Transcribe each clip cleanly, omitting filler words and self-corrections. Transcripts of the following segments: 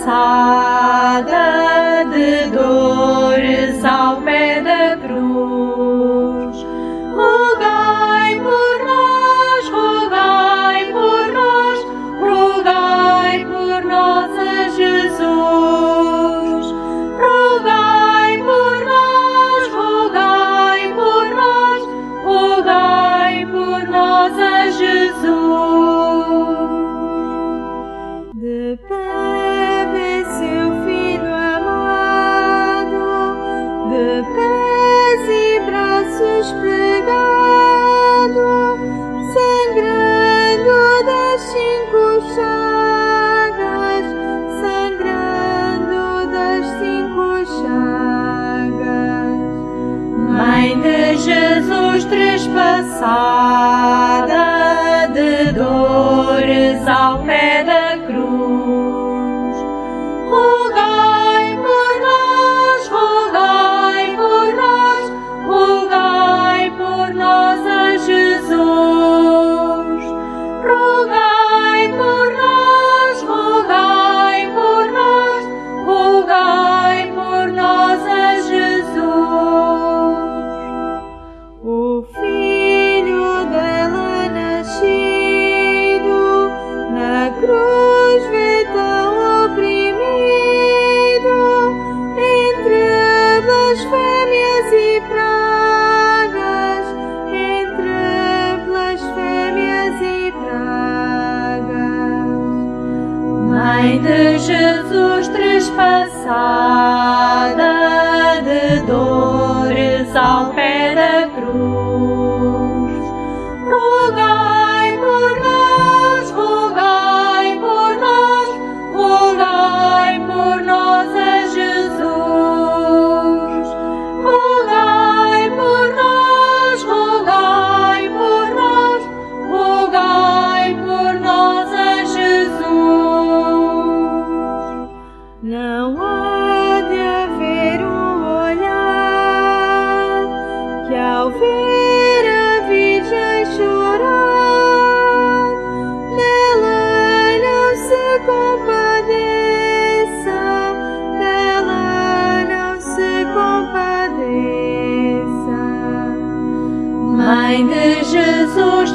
trespassada de dores ao pé da cruz. Rogai por nós, rogai por nós, rogai por nós a Jesus. Rogai por nós, rogai por nós, rogai por nós a Jesus. De pé vê seu filho amado, de pés e braços pregado, sangrando das 5 chagas, sangrando das 5 chagas. Mãe de Jesus trespassada de dores ao pé da cruz. Rogai por nós, rogai por nós, rogai por nós a Jesus. Rogai por nós, rogai por nós, rogai por nós a Jesus. O Filho dela nascido na cruz vê tão oprimido entre blasfémias e pragas, entre blasfémias e pragas. Mãe de Jesus trespassada de dores ao pé da cruz. Rogai por nós, rogai por nós, rogai por nós a Jesus. Rogai por nós, rogai por nós, rogai por nós a Jesus. Não há de haver olhar que ao ver a Virgem chorar, dela não se compadeça, dela não se compadeça. Mãe de Jesus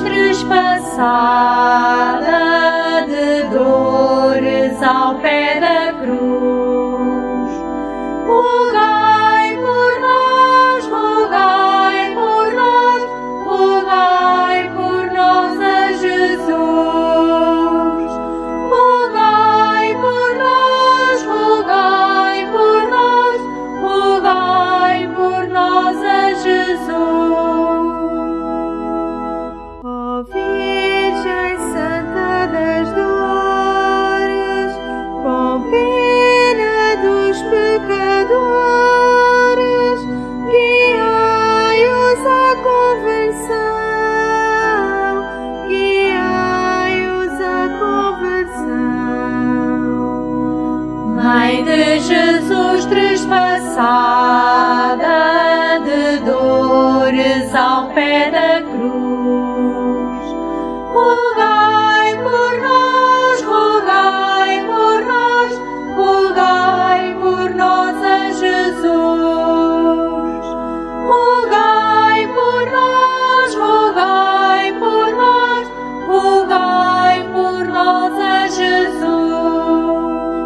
trespassada de dores ao pé da cruz. Rogai por nós, rogai por nós, rogai por nós a Jesus. Rogai por nós, rogai por nós, rogai por nós a Jesus. Ó Virgem Santa das Dores, com pena dos pecadores, guiai-os à conversão, guiai-os à conversão. Mãe de Jesus trespassada de dores ao pé da cruz. Rogai por nós, rogai por nós, rogai por nós a Jesus. Rogai por nós, rogai por nós, rogai por nós a Jesus.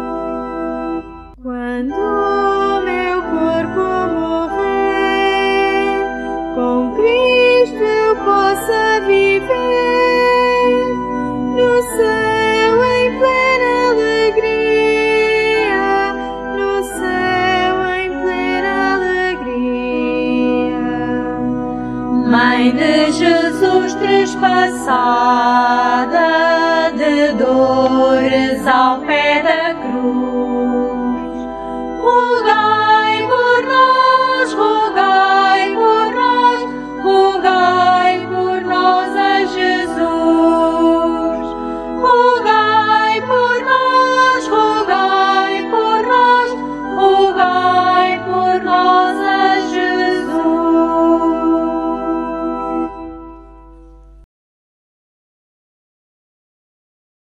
Quando meu corpo morrer, com Cristo eu possa viver no céu em plena alegria, no céu em plena alegria. Mãe de Jesus trespassada de dores ao pé da